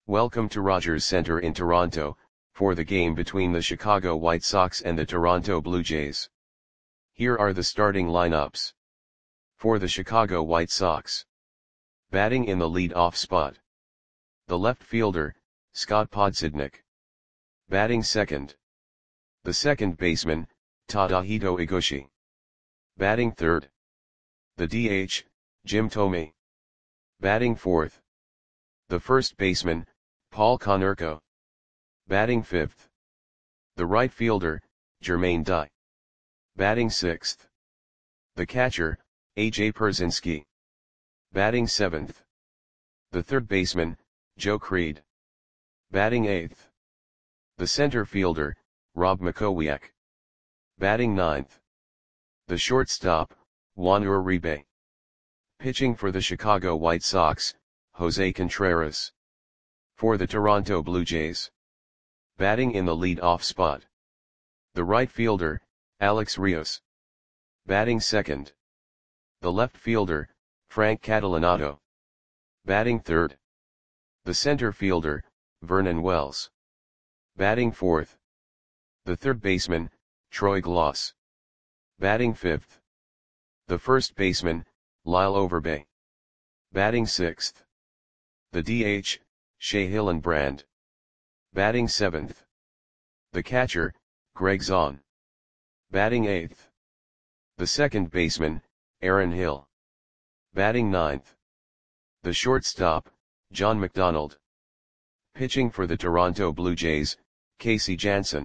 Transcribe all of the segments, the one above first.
Welcome to Rogers Center in Toronto, for the game between the Chicago White Sox and the Toronto Blue Jays. Here are the starting lineups. For the Chicago White Sox. Batting in the lead-off spot. The left fielder, Scott Podsednik. Batting second. The second baseman, Tadahito Iguchi. Batting third. The DH, Jim Thome. Batting fourth. The first baseman, Paul Konerko. Batting fifth. The right fielder, Jermaine Dye. Batting sixth. The catcher, A.J. Pierzynski. Batting seventh. The third baseman, Joe Creed. Batting eighth. The center fielder, Rob Makowiak. Batting ninth. The shortstop, Juan Uribe. Pitching for the Chicago White Sox, Jose Contreras. For the Toronto Blue Jays. Batting in the lead-off spot. The right fielder, Alex Rios. Batting second. The left fielder, Frank Catalanato. Batting third. The center fielder, Vernon Wells. Batting fourth. The third baseman, Troy Glaus. Batting fifth. The first baseman, Lyle Overbay. Batting sixth. The DH, Shea Hillenbrand. Batting seventh. The catcher, Greg Zahn. Batting eighth. The second baseman, Aaron Hill. Batting ninth. The shortstop, John McDonald. Pitching for the Toronto Blue Jays, Casey Janssen.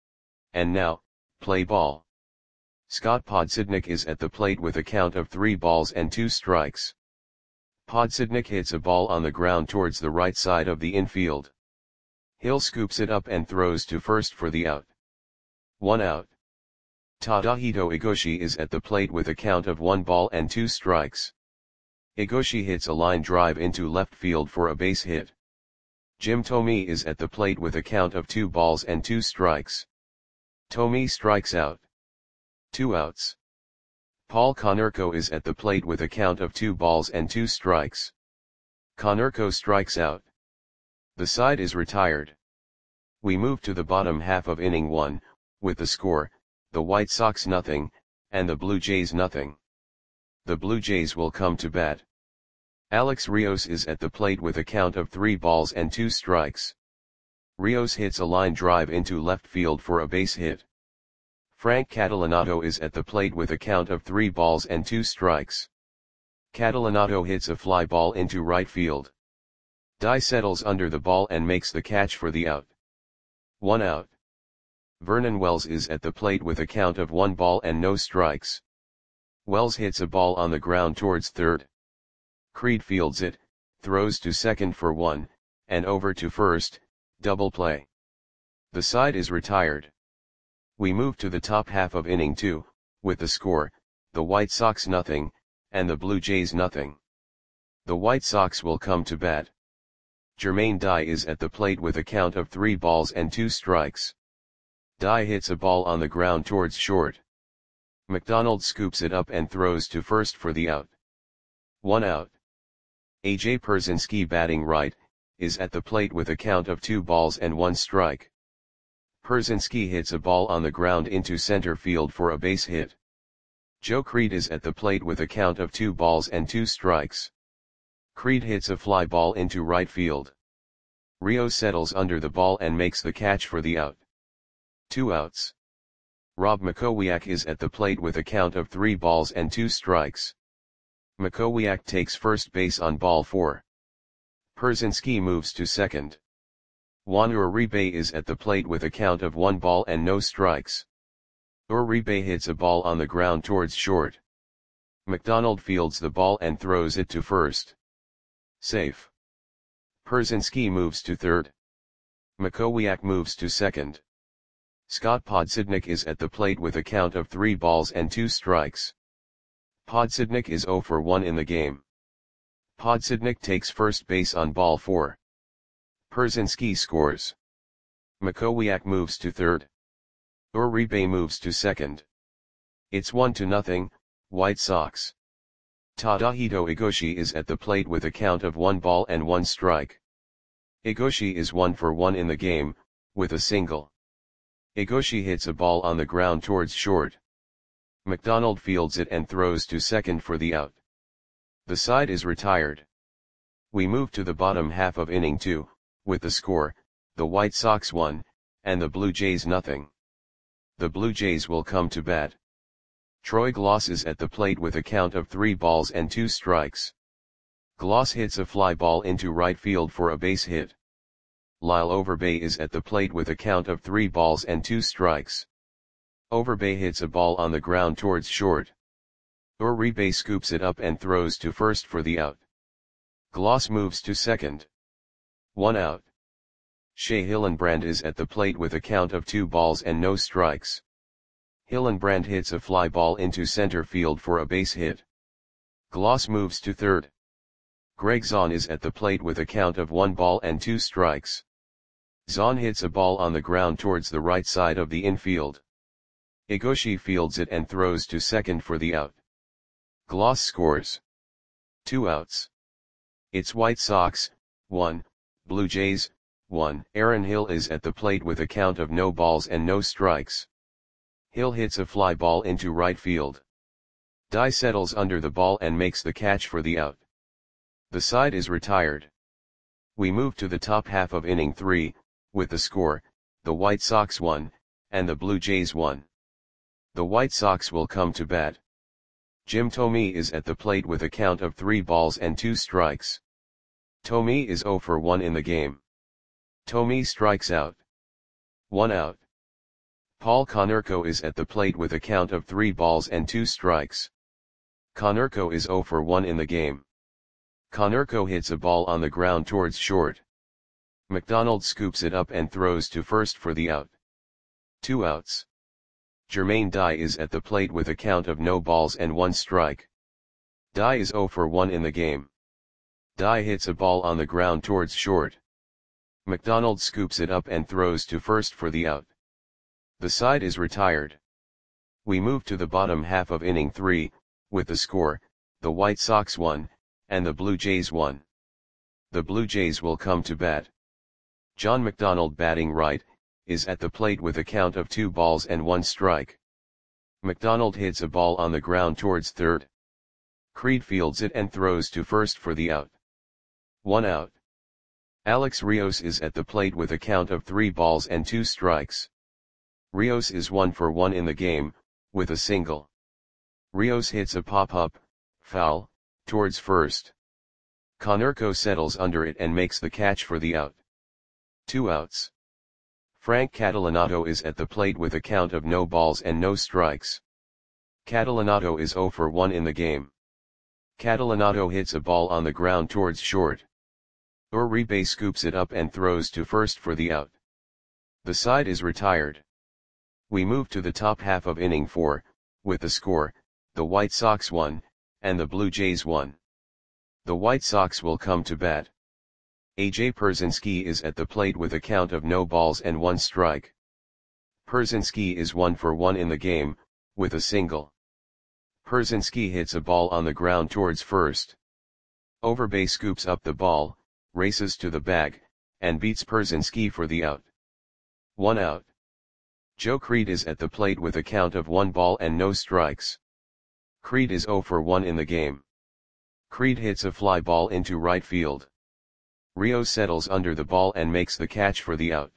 And now, play ball. Scott Podsednik is at the plate with a count of 3 balls and 2 strikes. Podsednik hits a ball on the ground towards the right side of the infield. Hill scoops it up and throws to first for the out. 1 out. Tadahito Iguchi is at the plate with a count of 1 ball and 2 strikes. Iguchi hits a line drive into left field for a base hit. Jim Thome is at the plate with a count of 2 balls and 2 strikes. Thome strikes out. 2 outs. Paul Konerko is at the plate with a count of 2 balls and 2 strikes. Konerko strikes out. The side is retired. We move to the bottom half of inning 1, with the score, the White Sox nothing, and the Blue Jays nothing. The Blue Jays will come to bat. Alex Rios is at the plate with a count of 3 balls and 2 strikes. Rios hits a line drive into left field for a base hit. Frank Catalanato is at the plate with a count of 3 balls and 2 strikes. Catalanato hits a fly ball into right field. Dye settles under the ball and makes the catch for the out. 1 out. Vernon Wells is at the plate with a count of 1 ball and no strikes. Wells hits a ball on the ground towards third. Creed fields it, throws to second for 1, and over to first, double play. The side is retired. We move to the top half of inning 2, with the score, the White Sox nothing, and the Blue Jays nothing. The White Sox will come to bat. Jermaine Dye is at the plate with a count of 3 balls and 2 strikes. Dye hits a ball on the ground towards short. McDonald scoops it up and throws to first for the out. 1 out. A.J. Pierzynski batting right, is at the plate with a count of 2 balls and 1 strike. Pierzynski hits a ball on the ground into center field for a base hit. Joe Creed is at the plate with a count of 2 balls and 2 strikes. Creed hits a fly ball into right field. Rios settles under the ball and makes the catch for the out. 2 outs. Rob Makowiak is at the plate with a count of 3 balls and 2 strikes. Makowiak takes first base on ball 4. Pierzynski moves to second. Juan Uribe is at the plate with a count of 1 ball and no strikes. Uribe hits a ball on the ground towards short. McDonald fields the ball and throws it to first. Safe. Pierzynski moves to third. Makowiak moves to second. Scott Podsednik is at the plate with a count of 3 balls and 2 strikes. Podsednik is 0 for 1 in the game. Podsednik takes first base on ball 4. Pierzynski scores. Makowiak moves to third. Uribe moves to second. It's 1-0, White Sox. Tadahito Iguchi is at the plate with a count of 1 ball and 1 strike. Igoshi is 1 for 1 in the game, with a single. Igoshi hits a ball on the ground towards short. McDonald fields it and throws to second for the out. The side is retired. We move to the bottom half of inning 2, with the score, the White Sox 1, and the Blue Jays nothing. The Blue Jays will come to bat. Troy Glaus is at the plate with a count of 3 balls and 2 strikes. Glaus hits a fly ball into right field for a base hit. Lyle Overbay is at the plate with a count of 3 balls and 2 strikes. Overbay hits a ball on the ground towards short. Uribe scoops it up and throws to first for the out. Glaus moves to second. 1 out. Shea Hillenbrand is at the plate with a count of 2 balls and no strikes. Hillenbrand hits a fly ball into center field for a base hit. Glaus moves to third. Greg Zahn is at the plate with a count of 1 ball and 2 strikes. Zahn hits a ball on the ground towards the right side of the infield. Igoshi fields it and throws to second for the out. Glaus scores. 2 outs. It's White Sox, 1, Blue Jays, 1. Aaron Hill is at the plate with a count of no balls and no strikes. Hill hits a fly ball into right field. Dye settles under the ball and makes the catch for the out. The side is retired. We move to the top half of inning 3, with the score, the White Sox 1, and the Blue Jays 1. The White Sox will come to bat. Jim Thome is at the plate with a count of 3 balls and 2 strikes. Thome is 0 for 1 in the game. Thome strikes out. 1 out. Paul Konerko is at the plate with a count of 3 balls and 2 strikes. Konerko is 0 for 1 in the game. Konerko hits a ball on the ground towards short. McDonald scoops it up and throws to first for the out. 2 outs. Jermaine Dye is at the plate with a count of no balls and 1 strike. Dye is 0 for 1 in the game. Dye hits a ball on the ground towards short. McDonald scoops it up and throws to first for the out. The side is retired. We move to the bottom half of inning 3, with the score, the White Sox 1, and the Blue Jays 1. The Blue Jays will come to bat. John McDonald, batting right, is at the plate with a count of 2 balls and 1 strike. McDonald hits a ball on the ground towards third. Creed fields it and throws to first for the out. 1 out. Alex Rios is at the plate with a count of 3 balls and 2 strikes. Rios is 1 for 1 in the game, with a single. Rios hits a pop-up, foul, towards first. Konerko settles under it and makes the catch for the out. 2 outs. Frank Catalanato is at the plate with a count of no balls and no strikes. Catalanato is 0 for 1 in the game. Catalanato hits a ball on the ground towards short. Uribe scoops it up and throws to first for the out. The side is retired. We move to the top half of inning 4, with the score, the White Sox 1, and the Blue Jays 1. The White Sox will come to bat. AJ Pierzynski is at the plate with a count of no balls and 1 strike. Pierzynski is 1 for 1 in the game, with a single. Pierzynski hits a ball on the ground towards first. Overbay scoops up the ball, races to the bag, and beats Pierzynski for the out. 1 out. Joe Creed is at the plate with a count of 1 ball and no strikes. Creed is 0 for 1 in the game. Creed hits a fly ball into right field. Rios settles under the ball and makes the catch for the out.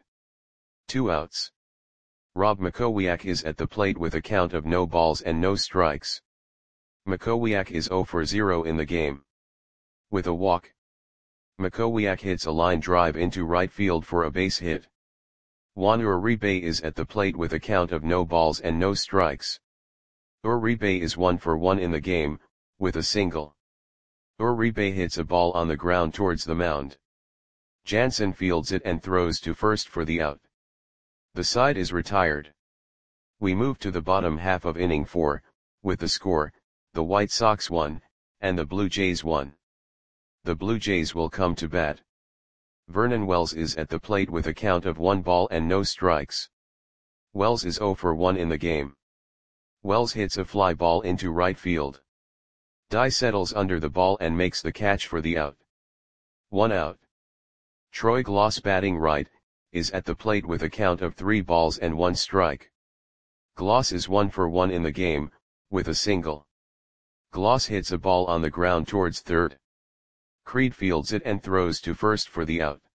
2 outs. Rob Makowiak is at the plate with a count of no balls and no strikes. Makowiak is 0 for 0 in the game. With a walk. Makowiak hits a line drive into right field for a base hit. Juan Uribe is at the plate with a count of no balls and no strikes. Uribe is 1 for 1 in the game, with a single. Uribe hits a ball on the ground towards the mound. Jansen fields it and throws to first for the out. The side is retired. We move to the bottom half of inning 4, with the score, the White Sox 1, and the Blue Jays 1. The Blue Jays will come to bat. Vernon Wells is at the plate with a count of 1 ball and no strikes. Wells is 0 for 1 in the game. Wells hits a fly ball into right field. Dye settles under the ball and makes the catch for the out. 1 out. Troy Glaus batting right, is at the plate with a count of 3 balls and 1 strike. Glaus is 1 for 1 in the game, with a single. Glaus hits a ball on the ground towards third. Creed fields it and throws to first for the out.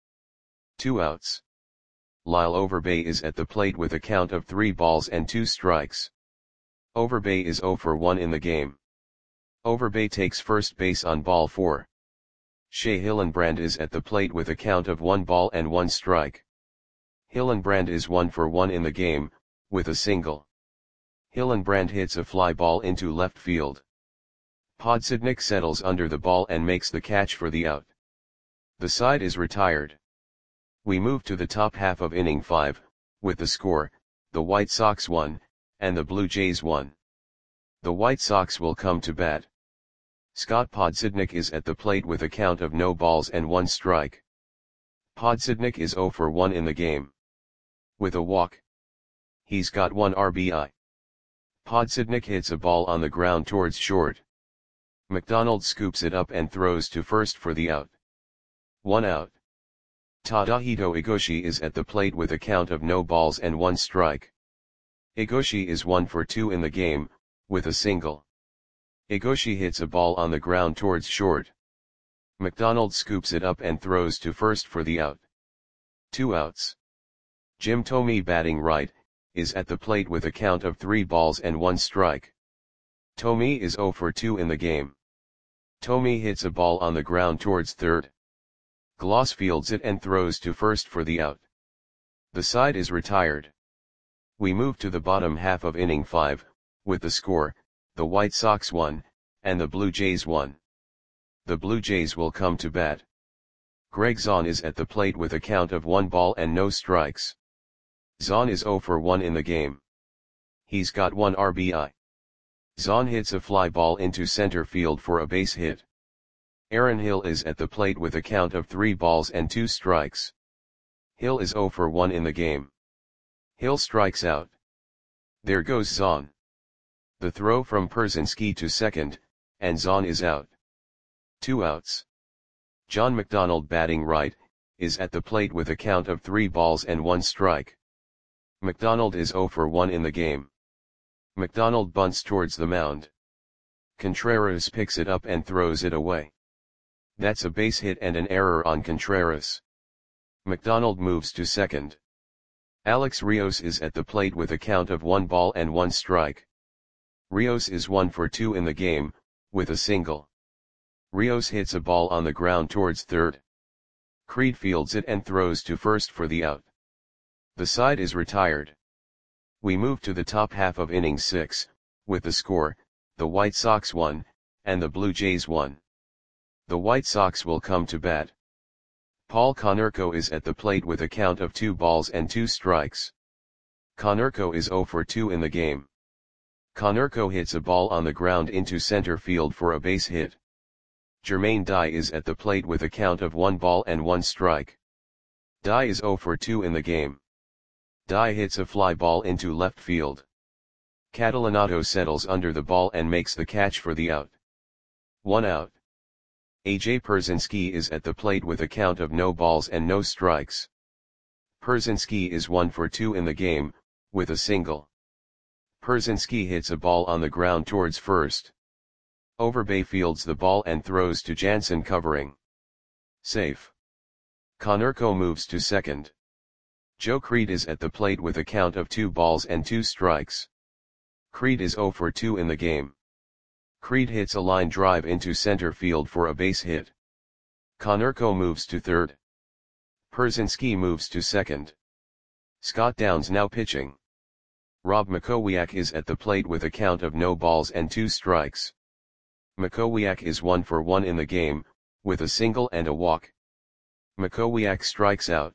2 outs. Lyle Overbay is at the plate with a count of 3 balls and 2 strikes. Overbay is 0 for 1 in the game. Overbay takes first base on ball 4. Shea Hillenbrand is at the plate with a count of 1 ball and 1 strike. Hillenbrand is 1 for 1 in the game, with a single. Hillenbrand hits a fly ball into left field. Podsednik settles under the ball and makes the catch for the out. The side is retired. We move to the top half of inning 5, with the score, the White Sox 1, and the Blue Jays 1. The White Sox will come to bat. Scott Podsednik is at the plate with a count of no balls and 1 strike. Podsednik is 0 for 1 in the game. With a walk. He's got 1 RBI. Podsednik hits a ball on the ground towards short. McDonald scoops it up and throws to first for the out. 1 out. Tadahito Igoshi is at the plate with a count of no balls and 1 strike. Igoshi is 1 for 2 in the game, with a single. Igoshi hits a ball on the ground towards short. McDonald scoops it up and throws to first for the out. 2 outs. Jim Thome batting right, is at the plate with a count of 3 balls and 1 strike. Thome is 0 for 2 in the game. Thome hits a ball on the ground towards third. Glaus fields it and throws to first for the out. The side is retired. We move to the bottom half of inning 5, with the score, the White Sox 1, and the Blue Jays 1. The Blue Jays will come to bat. Greg Zahn is at the plate with a count of 1 ball and no strikes. Zahn is 0 for 1 in the game. He's got 1 RBI. Zahn hits a fly ball into center field for a base hit. Aaron Hill is at the plate with a count of 3 balls and 2 strikes. Hill is 0 for 1 in the game. Hill strikes out. There goes Zahn. The throw from Pierzynski to second, and Zahn is out. 2 outs. John McDonald batting right, is at the plate with a count of 3 balls and 1 strike. McDonald is 0 for 1 in the game. McDonald bunts towards the mound. Contreras picks it up and throws it away. That's a base hit and an error on Contreras. McDonald moves to second. Alex Rios is at the plate with a count of 1 ball and 1 strike. Rios is 1 for 2 in the game, with a single. Rios hits a ball on the ground towards third. Creed fields it and throws to first for the out. The side is retired. We move to the top half of inning 6, with the score, the White Sox 1, and the Blue Jays 1. The White Sox will come to bat. Paul Konerko is at the plate with a count of 2 balls and 2 strikes. Konerko is 0 for 2 in the game. Konerko hits a ball on the ground into center field for a base hit. Jermaine Dye is at the plate with a count of 1 ball and 1 strike. Dye is 0 for 2 in the game. Dye hits a fly ball into left field. Catalanato settles under the ball and makes the catch for the out. 1 out. A.J. Pierzynski is at the plate with a count of no balls and no strikes. Pierzynski is 1 for 2 in the game, with a single. Pierzynski hits a ball on the ground towards first. Overbay fields the ball and throws to Jansen covering. Safe. Konerko moves to second. Joe Creed is at the plate with a count of 2 balls and 2 strikes. Creed is 0 for 2 in the game. Creed hits a line drive into center field for a base hit. Konerko moves to third. Pierzynski moves to second. Scott Downs now pitching. Rob Makowiak is at the plate with a count of no balls and 2 strikes. Makowiak is 1 for 1 in the game, with a single and a walk. Makowiak strikes out.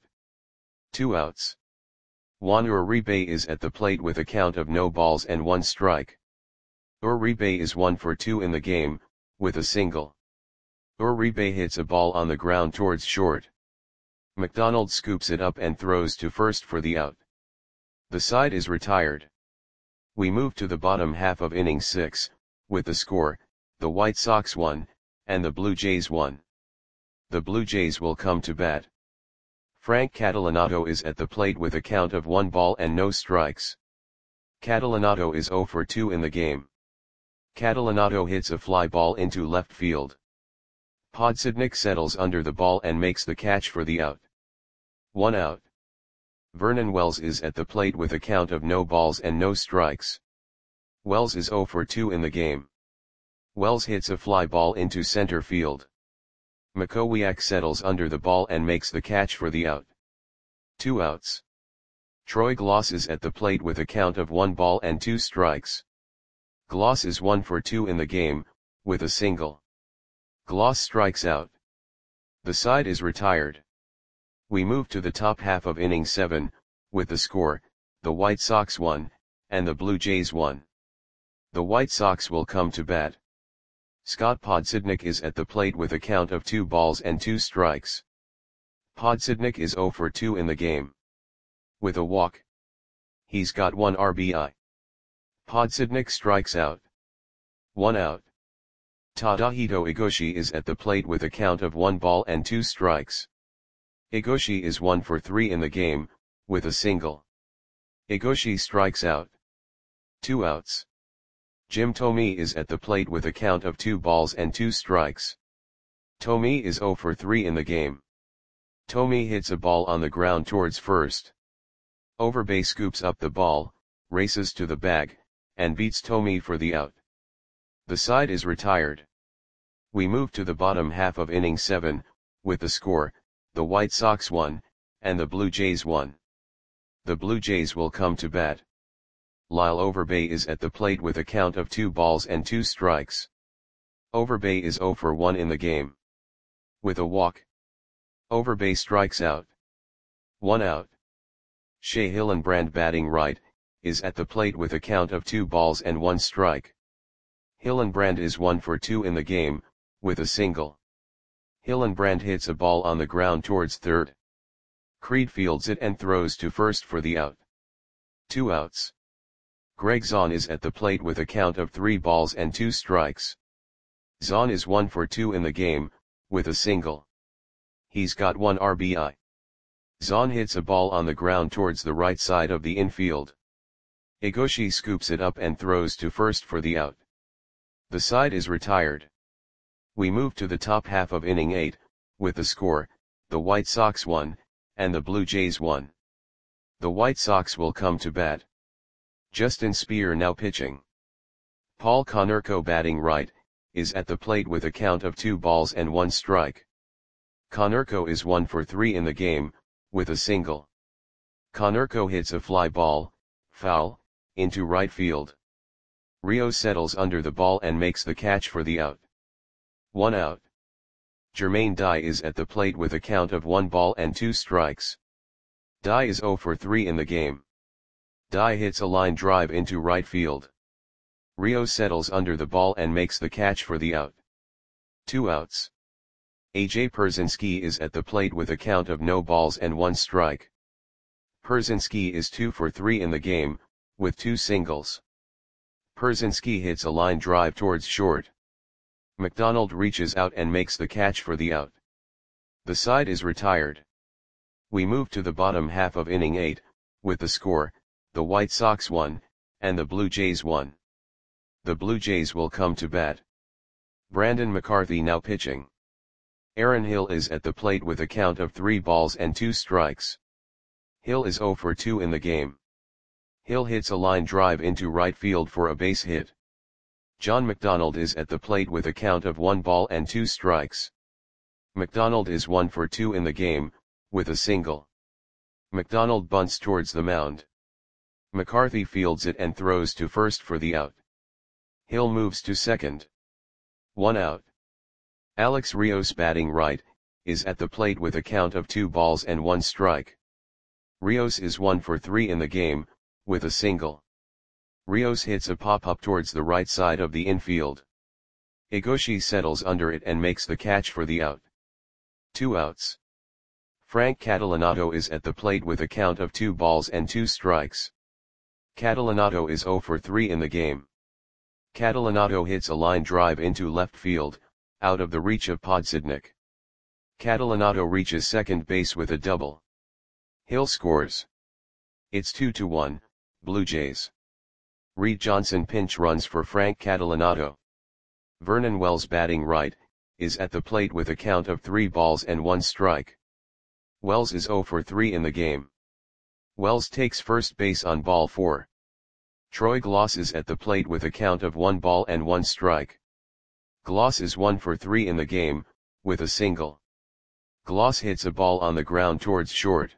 2 outs. Juan Uribe is at the plate with a count of no balls and 1 strike. Uribe is 1 for 2 in the game, with a single. Uribe hits a ball on the ground towards short. McDonald scoops it up and throws to first for the out. The side is retired. We move to the bottom half of inning 6, with the score, the White Sox 1, and the Blue Jays 1. The Blue Jays will come to bat. Frank Catalanato is at the plate with a count of 1 ball and no strikes. Catalanato is 0 for 2 in the game. Catalanato hits a fly ball into left field. Podsednik settles under the ball and makes the catch for the out. 1 out. Vernon Wells is at the plate with a count of no balls and no strikes. Wells is 0 for 2 in the game. Wells hits a fly ball into center field. Makowiak settles under the ball and makes the catch for the out. 2 outs. Troy Gloss is at the plate with a count of 1 ball and 2 strikes. Gloss is 1 for 2 in the game, with a single. Gloss strikes out. The side is retired. We move to the top half of inning 7, with the score, the White Sox 1, and the Blue Jays 1. The White Sox will come to bat. Scott Podsednik is at the plate with a count of 2 balls and 2 strikes. Podsednik is 0 for 2 in the game. With a walk. He's got 1 RBI. Podsednik strikes out. 1 out. Tadahito Igoshi is at the plate with a count of 1 ball and 2 strikes. Igoshi is 1 for 3 in the game, with a single. Igoshi strikes out. 2 outs. Jim Thome is at the plate with a count of 2 balls and 2 strikes. Thome is 0 for 3 in the game. Thome hits a ball on the ground towards first. Overbay scoops up the ball, races to the bag, and beats Thome for the out. The side is retired. We move to the bottom half of inning 7, with the score, the White Sox 1, and the Blue Jays 1. The Blue Jays will come to bat. Lyle Overbay is at the plate with a count of 2 balls and 2 strikes. Overbay is 0 for 1 in the game. With a walk. Overbay strikes out. 1 out. Shea Hillenbrand batting right, is at the plate with a count of 2 balls and 1 strike. Hillenbrand is 1 for 2 in the game, with a single. Hillenbrand hits a ball on the ground towards third. Creed fields it and throws to first for the out. 2 outs. Greg Zahn is at the plate with a count of 3 balls and 2 strikes. Zahn is 1 for 2 in the game, with a single. He's got 1 RBI. Zahn hits a ball on the ground towards the right side of the infield. Igoshi scoops it up and throws to first for the out. The side is retired. We move to the top half of inning 8, with the score, the White Sox 1, and the Blue Jays 1. The White Sox will come to bat. Justin Speer now pitching. Paul Konerko batting right, is at the plate with a count of 2 balls and 1 strike. Konerko is 1 for 3 in the game, with a single. Konerko hits a fly ball, foul, into right field. Rio settles under the ball and makes the catch for the out. 1 out. Jermaine Dye is at the plate with a count of 1 ball and 2 strikes. Dye is 0 for 3 in the game. Dye hits a line drive into right field. Rio settles under the ball and makes the catch for the out. 2 outs. AJ Pierzynski is at the plate with a count of no balls and 1 strike. Pierzynski is 2 for 3 in the game, with 2 singles. Pierzynski hits a line drive towards short. McDonald reaches out and makes the catch for the out. The side is retired. We move to the bottom half of inning 8, with the score, the White Sox 1, and the Blue Jays 1. The Blue Jays will come to bat. Brandon McCarthy now pitching. Aaron Hill is at the plate with a count of 3 balls and 2 strikes. Hill is 0 for 2 in the game. Hill hits a line drive into right field for a base hit. John McDonald is at the plate with a count of 1 ball and 2 strikes. McDonald is 1 for 2 in the game, with a single. McDonald bunts towards the mound. McCarthy fields it and throws to first for the out. Hill moves to second. 1 out. Alex Rios batting right, is at the plate with a count of 2 balls and 1 strike. Rios is 1 for 3 in the game, with a single. Rios hits a pop-up towards the right side of the infield. Igoshi settles under it and makes the catch for the out. 2 outs. Frank Catalanato is at the plate with a count of 2 balls and 2 strikes. Catalanato is 0 for 3 in the game. Catalanato hits a line drive into left field, out of the reach of Podsednik. Catalanato reaches second base with a double. Hill scores. It's 2-1, Blue Jays. Reed Johnson pinch runs for Frank Catalanato. Vernon Wells batting right, is at the plate with a count of 3 balls and 1 strike. Wells is 0 for 3 in the game. Wells takes first base on ball 4. Troy Gloss is at the plate with a count of 1 ball and 1 strike. Gloss is 1 for 3 in the game, with a single. Gloss hits a ball on the ground towards short.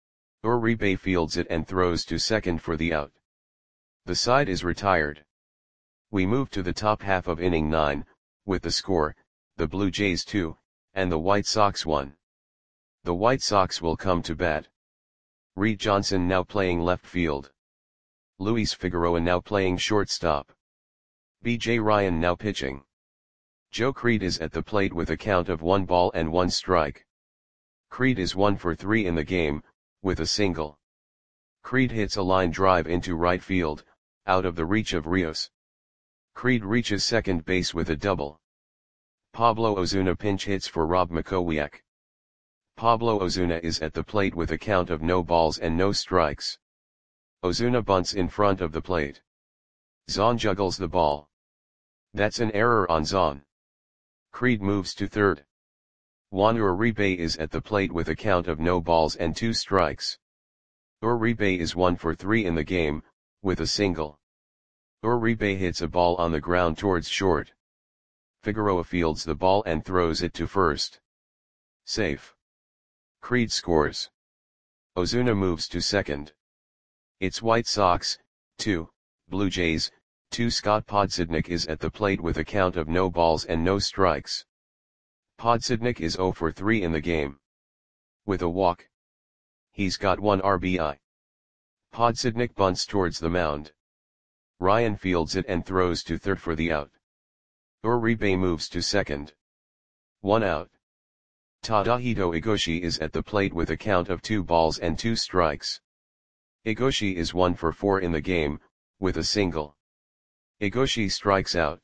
Uribe fields it and throws to second for the out. The side is retired. We move to the top half of inning 9, with the score, the Blue Jays 2, and the White Sox 1. The White Sox will come to bat. Reed Johnson now playing left field. Luis Figueroa now playing shortstop. B.J. Ryan now pitching. Joe Creed is at the plate with a count of 1 ball and 1 strike. Creed is 1 for 3 in the game, with a single. Creed hits a line drive into right field, out of the reach of Rios. Creed reaches second base with a double. Pablo Ozuna pinch hits for Rob Makowiak. Pablo Ozuna is at the plate with a count of no balls and no strikes. Ozuna bunts in front of the plate. Zahn juggles the ball. That's an error on Zahn. Creed moves to third. Juan Uribe is at the plate with a count of no balls and 2 strikes. Uribe is 1 for 3 in the game, with a single. Uribe hits a ball on the ground towards short. Figueroa fields the ball and throws it to first. Safe. Creed scores. Ozuna moves to second. It's White Sox, 2, Blue Jays, 2. Scott Podsednik is at the plate with a count of no balls and no strikes. Podsednik is 0 for 3 in the game. With a walk. He's got 1 RBI. Podsednik bunts towards the mound. Ryan fields it and throws to third for the out. Uribe moves to second. 1 out. Tadahito Igoshi is at the plate with a count of 2 balls and 2 strikes. Igoshi is 1 for 4 in the game, with a single. Igoshi strikes out.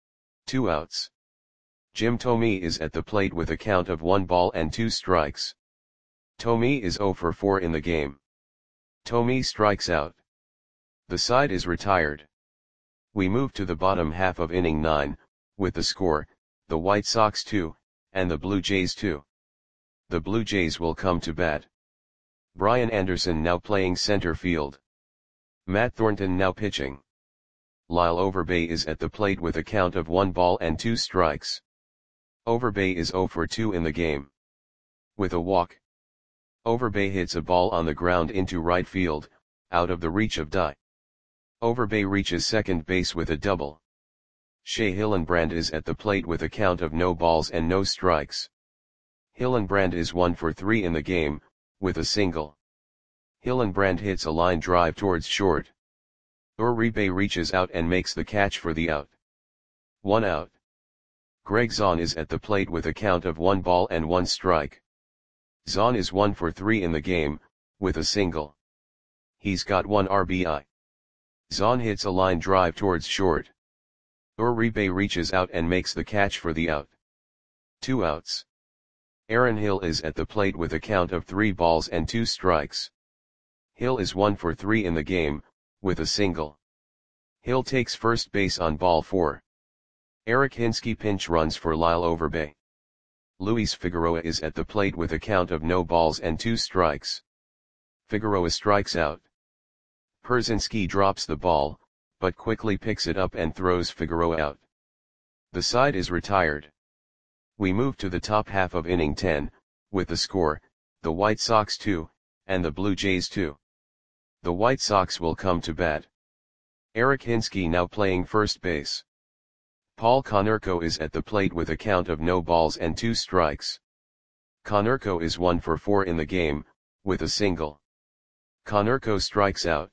2 outs. Jim Thome is at the plate with a count of 1 ball and 2 strikes. Thome is 0 for 4 in the game. Thome strikes out. The side is retired. We move to the bottom half of inning 9, with the score, the White Sox 2, and the Blue Jays 2. The Blue Jays will come to bat. Brian Anderson now playing center field. Matt Thornton now pitching. Lyle Overbay is at the plate with a count of 1 ball and 2 strikes. Overbay is 0 for 2 in the game. With a walk. Overbay hits a ball on the ground into right field, out of the reach of Dye. Overbay reaches second base with a double. Shea Hillenbrand is at the plate with a count of no balls and no strikes. Hillenbrand is 1 for 3 in the game, with a single. Hillenbrand hits a line drive towards short. Uribe reaches out and makes the catch for the out. 1 out. Greg Zahn is at the plate with a count of 1 ball and 1 strike. Zahn is 1 for 3 in the game, with a single. He's got 1 RBI. Zahn hits a line drive towards short. Uribe reaches out and makes the catch for the out. 2 outs. Aaron Hill is at the plate with a count of 3 balls and 2 strikes. Hill is 1 for 3 in the game, with a single. Hill takes first base on ball 4. Eric Hinsky pinch runs for Lyle Overbay. Luis Figueroa is at the plate with a count of no balls and 2 strikes. Figueroa strikes out. Pierzynski drops the ball, but quickly picks it up and throws Figueroa out. The side is retired. We move to the top half of inning 10, with the score, the White Sox 2, and the Blue Jays 2. The White Sox will come to bat. Eric Hinsky now playing first base. Paul Konerko is at the plate with a count of no balls and 2 strikes. Konerko is 1 for 4 in the game, with a single. Konerko strikes out.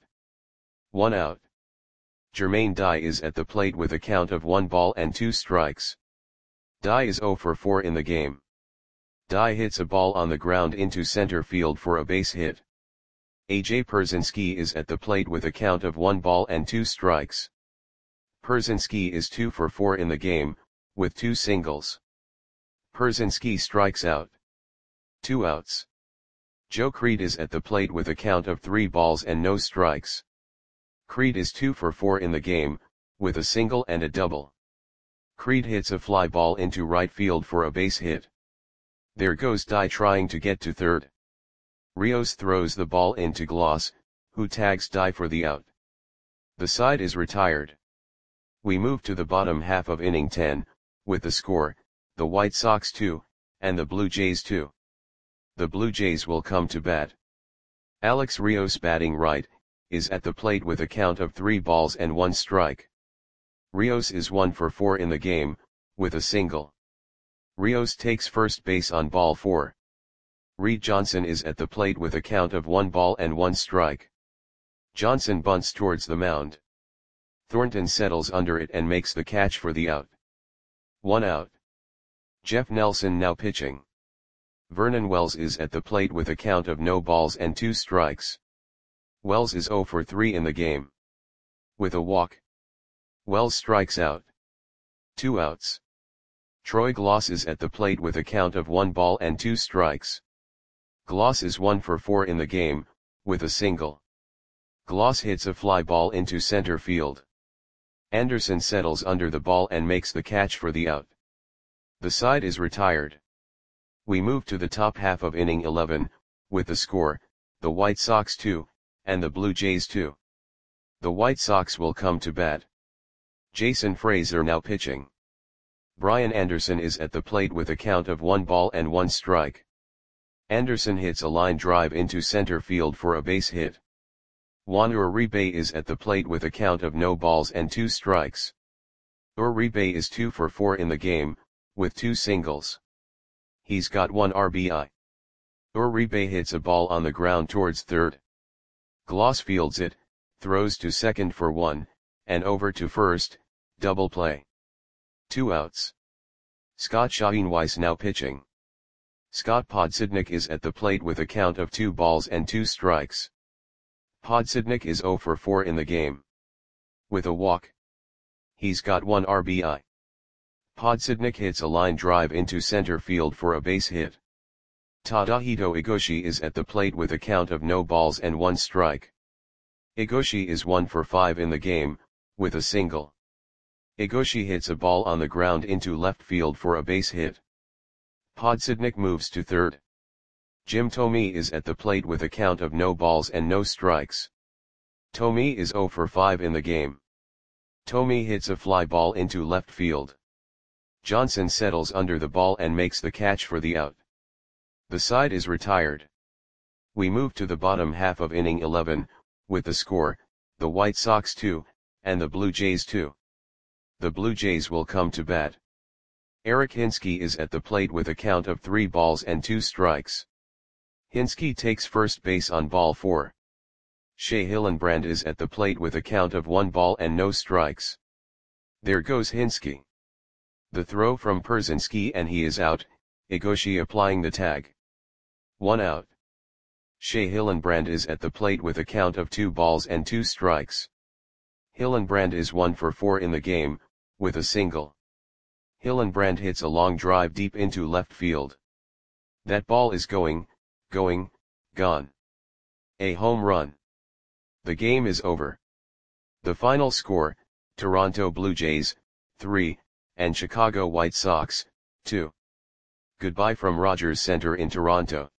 1 out. Jermaine Dye is at the plate with a count of 1 ball and 2 strikes. Dye is 0 for 4 in the game. Dye hits a ball on the ground into center field for a base hit. A.J. Pierzynski is at the plate with a count of 1 ball and 2 strikes. Pierzynski is 2 for 4 in the game, with 2 singles. Pierzynski strikes out. 2 outs. Joe Creed is at the plate with a count of 3 balls and no strikes. Creed is 2 for 4 in the game, with a single and a double. Creed hits a fly ball into right field for a base hit. There goes Dye trying to get to third. Rios throws the ball into Gloss, who tags Dye for the out. The side is retired. We move to the bottom half of inning 10, with the score, the White Sox 2, and the Blue Jays 2. The Blue Jays will come to bat. Alex Rios, batting right, is at the plate with a count of 3 balls and 1 strike. Rios is 1 for 4 in the game, with a single. Rios takes first base on ball 4. Reed Johnson is at the plate with a count of 1 ball and 1 strike. Johnson bunts towards the mound. Thornton settles under it and makes the catch for the out. 1 out. Jeff Nelson now pitching. Vernon Wells is at the plate with a count of no balls and 2 strikes. Wells is 0 for 3 in the game. With a walk, Wells strikes out. 2 outs. Troy Gloss is at the plate with a count of 1 ball and 2 strikes. Gloss is 1 for 4 in the game, with a single. Gloss hits a fly ball into center field. Anderson settles under the ball and makes the catch for the out. The side is retired. We move to the top half of inning 11, with the score, the White Sox 2, and the Blue Jays 2. The White Sox will come to bat. Jason Frazier now pitching. Brian Anderson is at the plate with a count of 1 ball and 1 strike. Anderson hits a line drive into center field for a base hit. Juan Uribe is at the plate with a count of no balls and 2 strikes. Uribe is 2 for 4 in the game, with 2 singles. He's got 1 RBI. Uribe hits a ball on the ground towards third. Gloss fields it, throws to second for 1, and over to first, double play. 2 outs. Scott Schoenweiss now pitching. Scott Podsednik is at the plate with a count of 2 balls and 2 strikes. Podsednik is 0 for 4 in the game. With a walk, he's got 1 RBI. Podsednik hits a line drive into center field for a base hit. Tadahito Igoshi is at the plate with a count of no balls and 1 strike. Igoshi is 1 for 5 in the game, with a single. Igoshi hits a ball on the ground into left field for a base hit. Podsednik moves to third. Jim Thome is at the plate with a count of no balls and no strikes. Thome is 0 for 5 in the game. Thome hits a fly ball into left field. Johnson settles under the ball and makes the catch for the out. The side is retired. We move to the bottom half of inning 11, with the score, the White Sox 2, and the Blue Jays 2. The Blue Jays will come to bat. Eric Hinske is at the plate with a count of 3 balls and 2 strikes. Hinske takes first base on ball 4. Shea Hillenbrand is at the plate with a count of 1 ball and no strikes. There goes Hinske. The throw from Pierzynski and he is out, Igoshi applying the tag. 1 out. Shea Hillenbrand is at the plate with a count of 2 balls and 2 strikes. Hillenbrand is 1 for 4 in the game, with a single. Hillenbrand hits a long drive deep into left field. That ball is going, gone. A home run. The game is over. The final score, Toronto Blue Jays, 3, and Chicago White Sox, 2. Goodbye from Rogers Center in Toronto.